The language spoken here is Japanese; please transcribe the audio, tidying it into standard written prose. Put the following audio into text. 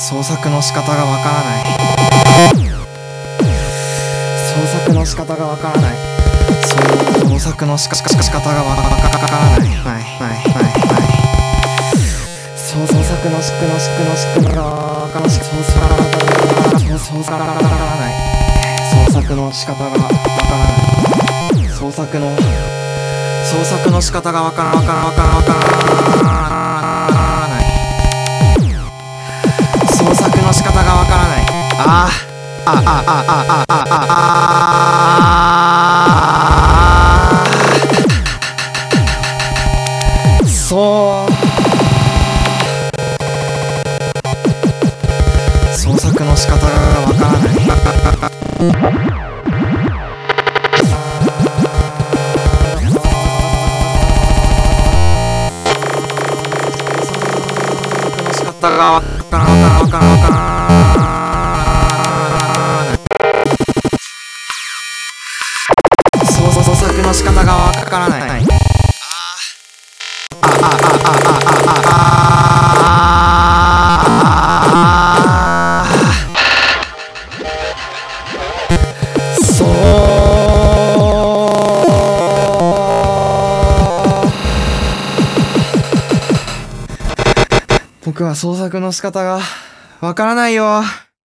創作の仕方がわからない。創作の仕方がわからない。創作の仕方がわからない。はい。創作の仕方がわからない。創作の仕方がわからない。創作の仕方がわからない。創作の仕方がわからない。創作の仕方がわからない。創作の仕方がわからない。僕は創作の仕方がわからないよ。